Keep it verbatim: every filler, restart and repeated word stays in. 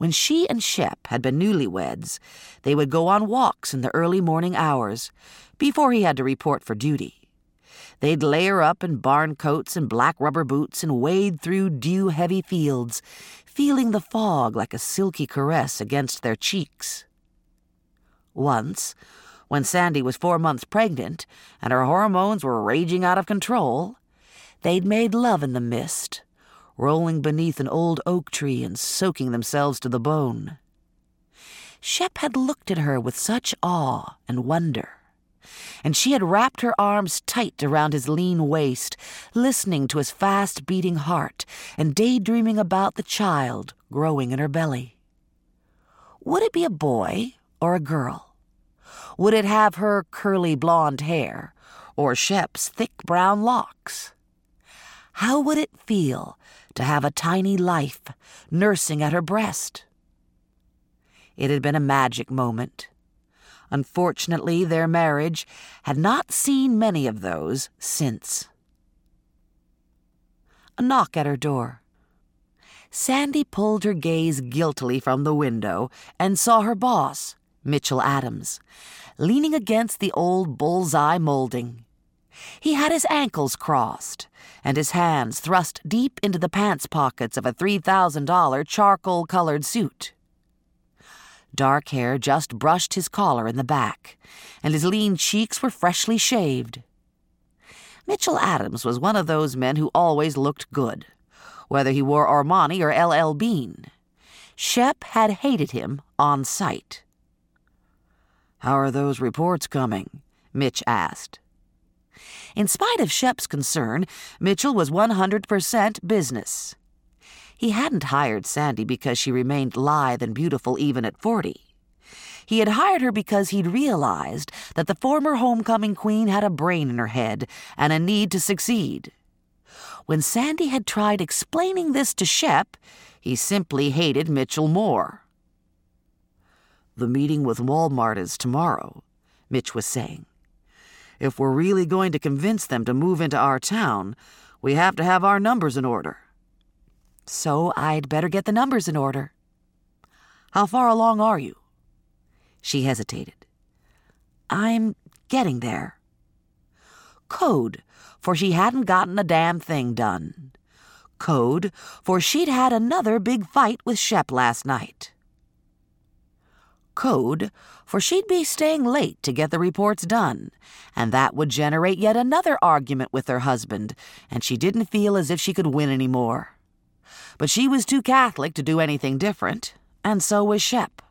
When she and Shep had been newlyweds, they would go on walks in the early morning hours, before he had to report for duty. They'd layer up in barn coats and black rubber boots and wade through dew-heavy fields, feeling the fog like a silky caress against their cheeks. Once, when Sandy was four months pregnant and her hormones were raging out of control, they'd made love in the mist, rolling beneath an old oak tree and soaking themselves to the bone. Shep had looked at her with such awe and wonder, and she had wrapped her arms tight around his lean waist, listening to his fast-beating heart and daydreaming about the child growing in her belly. Would it be a boy or a girl? Would it have her curly blonde hair or Shep's thick brown locks? How would it feel to have a tiny life nursing at her breast? It had been a magic moment. Unfortunately, their marriage had not seen many of those since. A knock at her door. Sandy pulled her gaze guiltily from the window and saw her boss, Mitchell Adams, leaning against the old bullseye molding. He had his ankles crossed and his hands thrust deep into the pants pockets of a three thousand dollars charcoal-colored suit. Dark hair just brushed his collar in the back, and his lean cheeks were freshly shaved. Mitchell Adams was one of those men who always looked good, whether he wore Armani or L L Bean. Shep had hated him on sight. "How are those reports coming?" Mitch asked. In spite of Shep's concern, Mitchell was one hundred percent business. He hadn't hired Sandy because she remained lithe and beautiful even at forty. He had hired her because he'd realized that the former homecoming queen had a brain in her head and a need to succeed. When Sandy had tried explaining this to Shep, he simply hated Mitchell more. "The meeting with Walmart is tomorrow," Mitch was saying. "If we're really going to convince them to move into our town, we have to have our numbers in order." "So I'd better get the numbers in order." "How far along are you?" She hesitated. "I'm getting there." Code, for she hadn't gotten a damn thing done. Code, for she'd had another big fight with Shep last night. Code, for she'd be staying late to get the reports done, and that would generate yet another argument with her husband, and she didn't feel as if she could win any more. But she was too Catholic to do anything different, and so was Shep.